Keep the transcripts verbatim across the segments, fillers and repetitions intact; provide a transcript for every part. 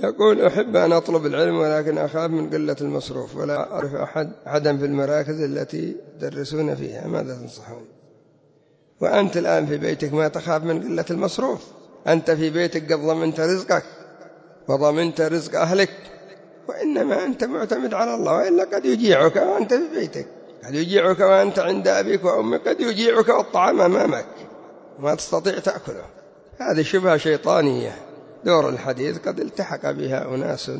يقول أحب أن أطلب العلم ولكن أخاف من قلة المصروف ولا أعرف أحد أحدا في المراكز التي تدرسون فيها، ماذا تنصحون؟ وأنت الآن في بيتك ما تخاف من قلة المصروف، أنت في بيتك قد ضمنت رزقك وضمنت رزق أهلك، وإنما أنت معتمد على الله، وإلا قد يجيعك وأنت في بيتك، قد يجيعك وأنت عند أبيك وأمك، قد يجيعك والطعام أمامك وما تستطيع تأكله. هذه شبهة شيطانية. دور الحديث قد التحق بها أناس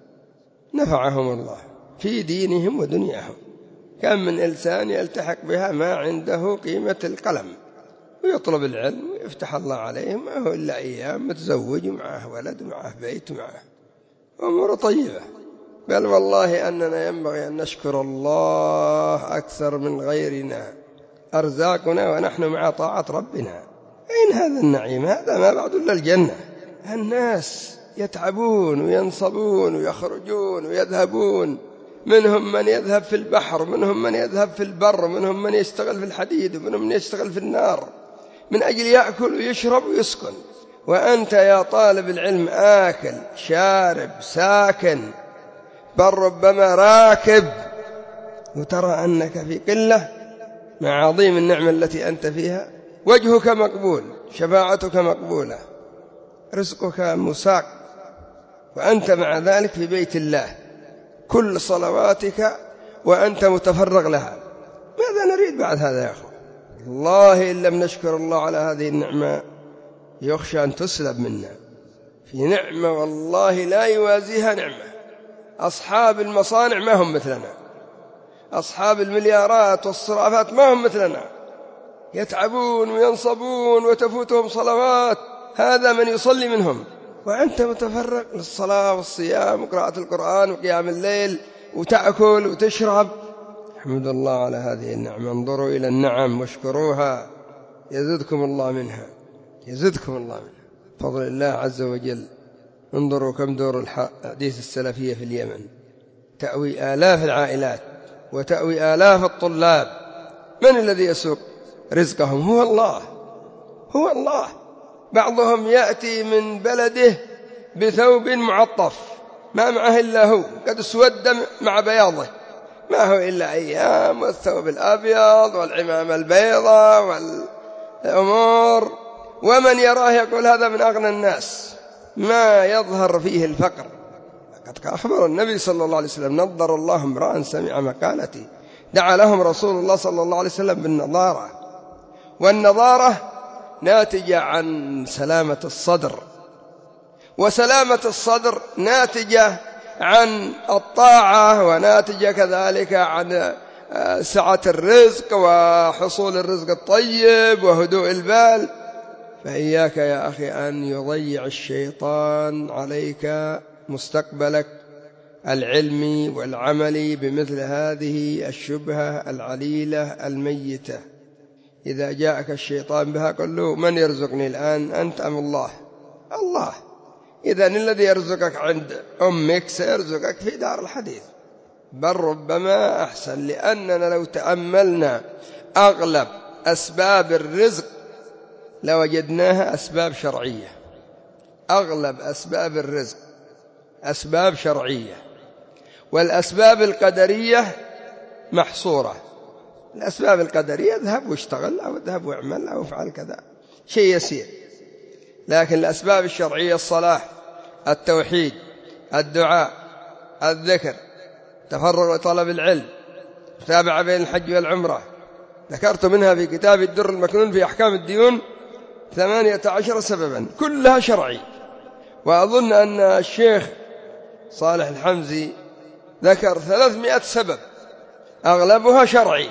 نفعهم الله في دينهم ودنياهم. كم من إنسان يلتحق بها ما عنده قيمة القلم ويطلب العلم ويفتح الله عليه، ما هو إلا أيام متزوج ومعه ولد ومعه بيت ومعه أمور طيبة. بل والله أننا ينبغي أن نشكر الله أكثر من غيرنا، أرزاقنا ونحن مع طاعة ربنا. أين هذا النعيم؟ هذا ما بعد إلا الجنة. الناس يتعبون وينصبون ويخرجون ويذهبون، منهم من يذهب في البحر، منهم من يذهب في البر، منهم من يشتغل في الحديد، ومنهم من يشتغل في النار من أجل يأكل ويشرب ويسكن، وأنت يا طالب العلم آكل شارب ساكن بل ربما راكب، وترى أنك في قلة مع عظيم النعمة التي أنت فيها. وجهك مقبول، شفاعتك مقبولة، رزقك مساق، وأنت مع ذلك في بيت الله كل صلواتك وأنت متفرغ لها. ماذا نريد بعد هذا يا أخوة؟ والله إن لم نشكر الله على هذه النعمة يخشى أن تسلب منا. في نعمة والله لا يوازيها نعمة. أصحاب المصانع ما هم مثلنا، أصحاب المليارات والصرافات ما هم مثلنا، يتعبون وينصبون وتفوتهم صلوات، هذا من يصلي منهم، وأنت متفرغ للصلاة والصيام وقراءة القرآن وقيام الليل وتأكل وتشرب. الحمد لله على هذه النعمة. انظروا إلى النعم واشكروها يزدكم الله منها، يزدكم الله منها فضل الله عز وجل. انظروا كم دور الحديث السلفية في اليمن، تأوي آلاف العائلات وتأوي آلاف الطلاب. من الذي يسوق رزقهم؟ هو الله، هو الله. بعضهم يأتي من بلده بثوب معطف ما معه إلا هو، قد اسود مع بياضه، ما هو إلا أيام، والثوب الأبيض والعمامة البيضاء والأمور، ومن يراه يقول هذا من أغنى الناس، ما يظهر فيه الفقر. قد أخبر النبي صلى الله عليه وسلم: نضر الله امرأ سمع مقالتي. دعا لهم رسول الله صلى الله عليه وسلم بالنضارة، والنضارة ناتجة عن سلامة الصدر، وسلامة الصدر ناتجة عن الطاعة، وناتجة كذلك عن سعة الرزق وحصول الرزق الطيب وهدوء البال. فإياك يا أخي أن يضيع الشيطان عليك مستقبلك العلمي والعملي بمثل هذه الشبهة العليلة الميتة. إذا جاءك الشيطان بها قل له: من يرزقني الآن؟ أنت أم الله؟ الله. إذن الذي يرزقك عند أمك سيرزقك في دار الحديث، بل ربما أحسن، لأننا لو تأملنا أغلب أسباب الرزق لوجدناها أسباب شرعية. أغلب أسباب الرزق أسباب شرعية، والأسباب القدرية محصورة. الأسباب القدرية: اذهب واشتغل، أو اذهب واعمل، أو افعل كذا، شيء يسير. لكن الأسباب الشرعية: الصلاة، التوحيد، الدعاء، الذكر، تفرغ لطلب العلم، متابعة بين الحج والعمرة. ذكرت منها في كتاب الدر المكنون في أحكام الديون ثمانية عشر سببا، كلها شرعي. وأظن أن الشيخ صالح الحمزي ذكر ثلاثمائة سبب أغلبها شرعي.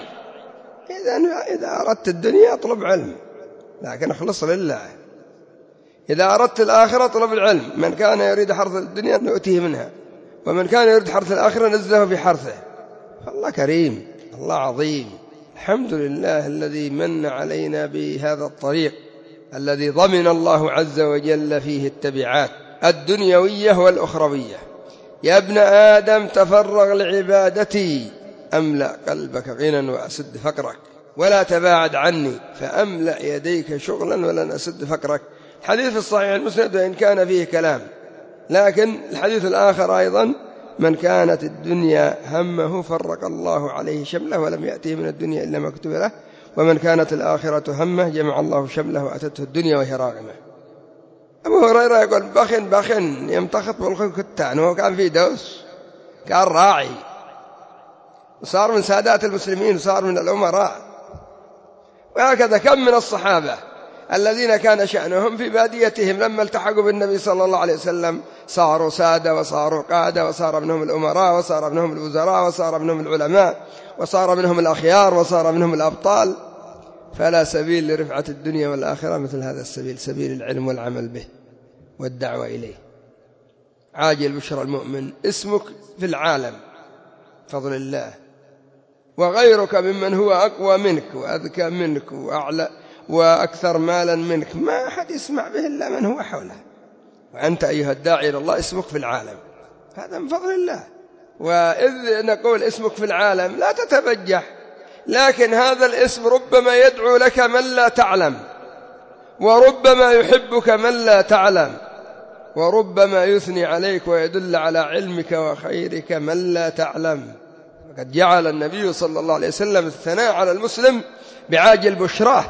إذا أردت الدنيا اطلب علم، لكن اخلص لله. إذا أردت الآخرة اطلب العلم. من كان يريد حرث الدنيا نؤتيه منها، ومن كان يريد حرث الآخرة نزله في حرثه. الله كريم، الله عظيم. الحمد لله الذي من علينا بهذا الطريق الذي ضمن الله عز وجل فيه التبعات الدنيوية والأخروية. يا ابن آدم تفرغ لعبادتي أملأ قلبك غنى وأسد فقرك، ولا تباعد عني فأملأ يديك شغلا ولن أسد فقرك. حديث الصحيح المسند وإن كان فيه كلام، لكن الحديث الآخر أيضا: من كانت الدنيا همه فرق الله عليه شمله ولم يأتيه من الدنيا إلا ما كتب له، ومن كانت الآخرة همه جمع الله شمله وأتته الدنيا وهي راغمة. أبو هريرة يقول: بخن بخن يمتخط بالخن كتان، وهو كان في دوس، كان راعي وصار من سادات المسلمين وصار من الأمراء. وهكذا كم من الصحابة الذين كان شأنهم في باديتهم لما التحقوا بالنبي صلى الله عليه وسلم صاروا سادة وصاروا قادة، وصار منهم الأمراء، وصار منهم الوزراء، وصار منهم العلماء، وصار منهم الأخيار، وصار منهم الأبطال. فلا سبيل لرفعة الدنيا والآخرة مثل هذا السبيل، سبيل العلم والعمل به والدعوة إليه. عاجل بشرى المؤمن: اسمك في العالم فضل الله، وغيرك ممن هو أقوى منك وأذكى منك وأعلى وأكثر مالا منك ما أحد يسمع به إلا من هو حوله، وأنت أيها الداعي إلى الله اسمك في العالم، هذا من فضل الله. وإذ نقول اسمك في العالم لا تتبجح، لكن هذا الاسم ربما يدعو لك من لا تعلم، وربما يحبك من لا تعلم، وربما يثني عليك ويدل على علمك وخيرك من لا تعلم. وقد جعل النبي صلى الله عليه وسلم الثناء على المسلم بعاجل بشراه،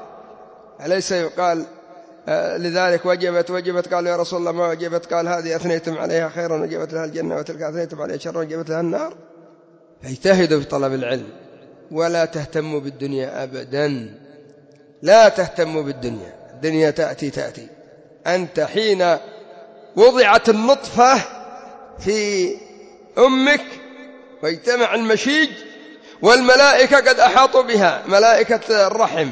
أليس يقال آه لذلك وجبت وجبت؟ قال: يا رسول الله ما وجبت؟ قال: هذه أثنيتم عليها خيرا وجبت لها الجنة، وتلك أثنيتم عليها شرا وجبت لها النار. فاجتهدوا في طلب العلم ولا تهتموا بالدنيا أبدا، لا تهتموا بالدنيا، الدنيا تأتي تأتي. أنت حين وضعت النطفة في أمك واجتمع المشيج والملائكة قد أحاطوا بها، ملائكة الرحم،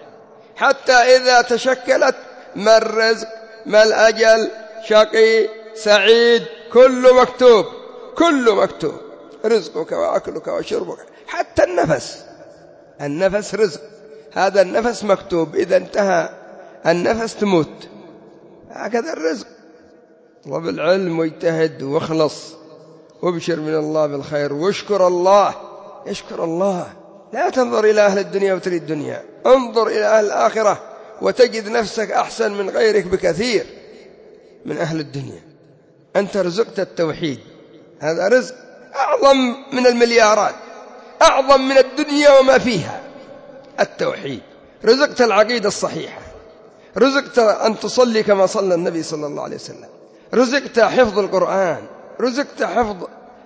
حتى إذا تشكلت ما الرزق ما الأجل شقي سعيد كله مكتوب، كله مكتوب، رزقك وأكلك وشربك، حتى النفس، النفس رزق، هذا النفس مكتوب، إذا انتهى النفس تموت. هكذا الرزق. طلب العلم واجتهد واخلص وابشر من الله بالخير واشكر الله، اشكر الله، لا تنظر إلى أهل الدنيا وتريد الدنيا، انظر إلى أهل الآخرة وتجد نفسك أحسن من غيرك بكثير من أهل الدنيا. أنت رزقت التوحيد، هذا رزق أعظم من المليارات، أعظم من الدنيا وما فيها، التوحيد. رزقت العقيدة الصحيحة، رزقت أن تصلي كما صلى النبي صلى الله عليه وسلم، رزقت حفظ القرآن، رزقت حفظ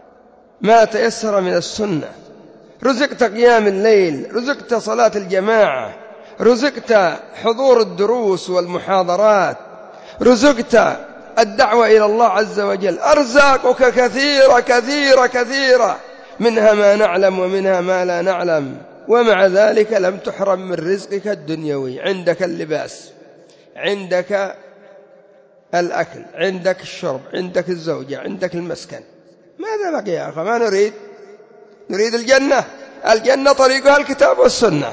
ما تيسر من السنة، رزقت قيام الليل، رزقت صلاة الجماعة، رزقت حضور الدروس والمحاضرات، رزقت الدعوة إلى الله عز وجل. أرزاقك كثيرة كثيرة كثيرة، منها ما نعلم ومنها ما لا نعلم، ومع ذلك لم تحرم من رزقك الدنيوي. عندك اللباس، عندك الأكل، عندك الشرب، عندك الزوجة، عندك المسكن، ماذا بقي يا أخي؟ ما نريد؟ نريد الجنة، الجنة طريقها الكتاب والسنة،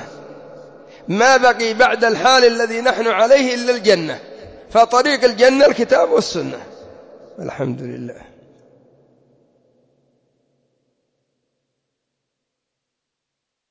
ما بقي بعد الحال الذي نحن عليه إلا الجنة، فطريق الجنة الكتاب والسنة. الحمد لله.